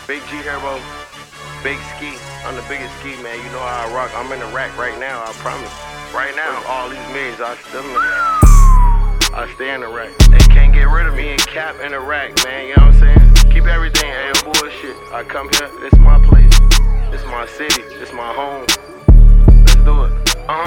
Big G Herbo, Big Ski. I'm the biggest ski, man. You know how I rock. I'm in the rack right now, I promise. Right now, all these millions, I still in the rack. I stay in the rack. They can't get rid of me and cap in the rack, man. You know what I'm saying? Keep everything, ain't bullshit. I come here, this is my place. This is my city. This is my home. Let's do it.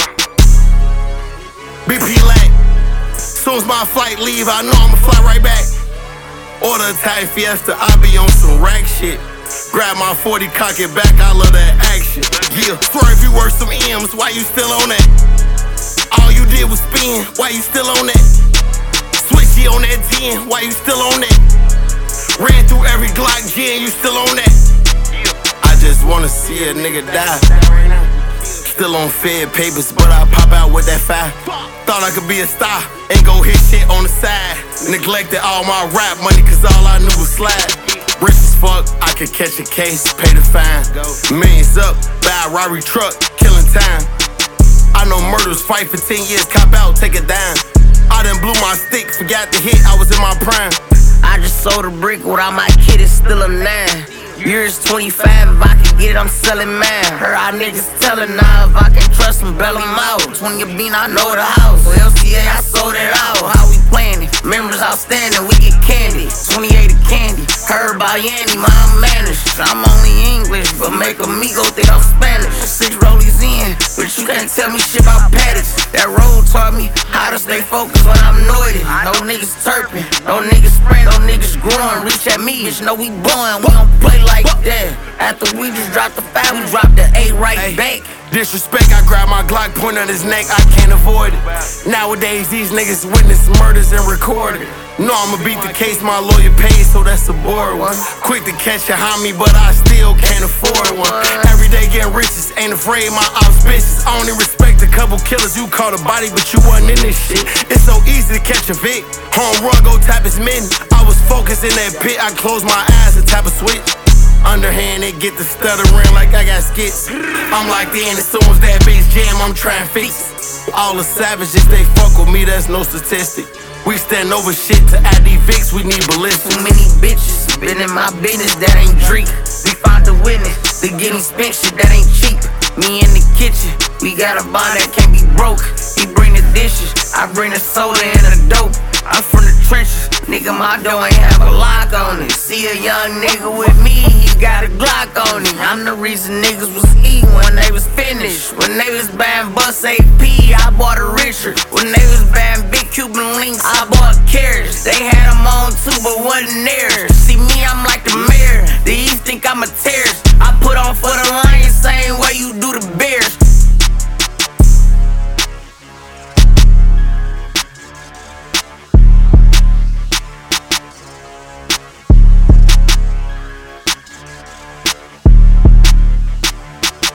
BP Lack. Soon as my flight leave, I know I'ma fly right back. Order a Thai Fiesta, I be on some rack shit. Grab my 40, cock it back, I love that action. Yeah, swear if you work some M's, why you still on that? All you did was spin, why you still on that? Switchy on that 10, why you still on that? Ran through every Glock G and you still on that? I just wanna see a nigga die. Still on Fed papers, but I pop out with that fire. Thought I could be a star and go hit shit on the side. Neglected all my rap money cause all I knew was slide. Rich as fuck, I could catch a case, pay the fine. Millions up, buy a Rari truck, killing time. I know murders, fight for 10 years, cop out, take a dime. I done blew my stick, forgot the hit, I was in my prime. I just sold a brick, without my kid, it's still a 9. Years 25, if I can get it, I'm selling mine. Heard our niggas tellin' now, if I can trust them, bail them out. 20 a bean, I know the house. For LCA, I sold it out. How we playin' it? Members outstanding, we get candy. 28 a candy. Heard by Yandy, mom managed. I'm only English, but make amigo think I'm Spanish. 6 rollies in, but you can't tell me shit about paddocks. That road taught me how to stay focused when I'm noited. No niggas turpin', no niggas spraying, no niggas growing. Reach at me, bitch, know we blowin'. We don't play like that. After we just dropped the 5, we dropped the 8 right back. Disrespect, I grab my Glock, point at his neck, I can't avoid it. Nowadays, these niggas witness murders and record it. No, I'ma beat the case, my lawyer pays, so that's a bored one. Quick to catch a homie, but I still can't afford one. Every day getting riches, ain't afraid my ops bitches. I only respect a couple killers, you caught a body, but you wasn't in this shit. It's so easy to catch a Vic. Home run, go tap his men. I was focused in that pit, I closed my eyes and tap a switch. Underhand, it get the stuttering like I got skits. I'm locked in, as soon as that bitch jam, I'm trying to fix. All the savages, they fuck with me, that's no statistic. We stand over shit to ID Vicks, we need ballistics. Too many bitches, been in my business, that ain't Drake. We found a witness, they getting spent shit, that ain't cheap. Me in the kitchen, we got a bond that can't be broke. He bring the dishes, I bring the soda and the dope. I'm from the trenches, nigga, my door ain't have a lock on it. See a young nigga with me, he got a Glock on it. I'm the reason niggas was eating when they was finished. When they was buying Bus AP, I bought a Richard. When they was buying Big Cuban Links, I bought carrots. They had them on too, but wasn't theirs. See me, I'm like the mayor. These think I'm a terrorist.